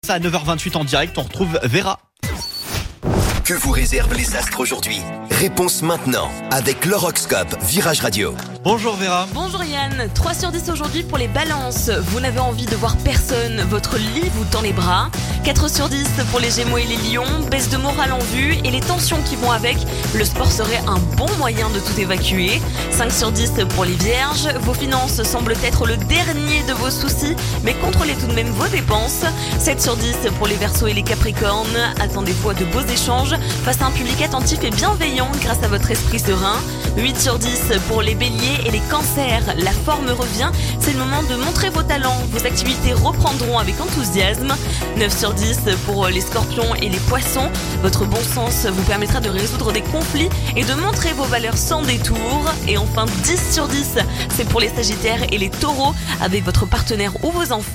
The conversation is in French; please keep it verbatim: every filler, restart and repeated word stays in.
À neuf heures vingt-huit en direct, on retrouve Vera. Que vous réservent les astres aujourd'hui? Réponse maintenant avec l'horoscope Virage Radio. Bonjour Vera. Bonjour Yann, trois sur dix aujourd'hui pour les balances. Vous n'avez envie de voir personne, votre lit vous tend les bras. quatre sur dix pour les gémeaux et les lions, baisse de morale en vue et les tensions qui vont avec. Le sport serait un bon moyen de tout évacuer. cinq sur dix pour les vierges, vos finances semblent être le dernier de vos soucis, mais contrôlez tout de même vos dépenses. sept sur dix pour les verseaux et les capricornes, attendez-vous à de beaux échanges face à un public attentif et bienveillant grâce à votre esprit serein. huit sur dix pour les béliers et les cancers, la forme revient, c'est le moment de montrer vos talents, vos activités reprendront avec enthousiasme. neuf sur dix pour les scorpions et les poissons, votre bon sens vous permettra de résoudre des conflits et de montrer vos valeurs sans détour. Et enfin dix sur dix, c'est pour les sagittaires et les taureaux, avec votre partenaire ou vos enfants.